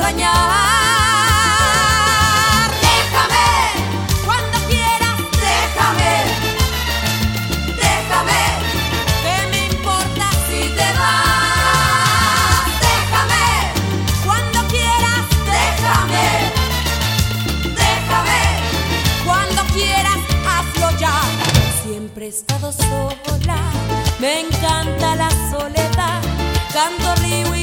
extrañar. Déjame, cuando quieras, déjame. Déjame, ¿qué me importa si te vas? Déjame, cuando quieras, déjame. Déjame, cuando quieras, hazlo ya. Siempre he estado sola, me encanta la soledad. Canto, río y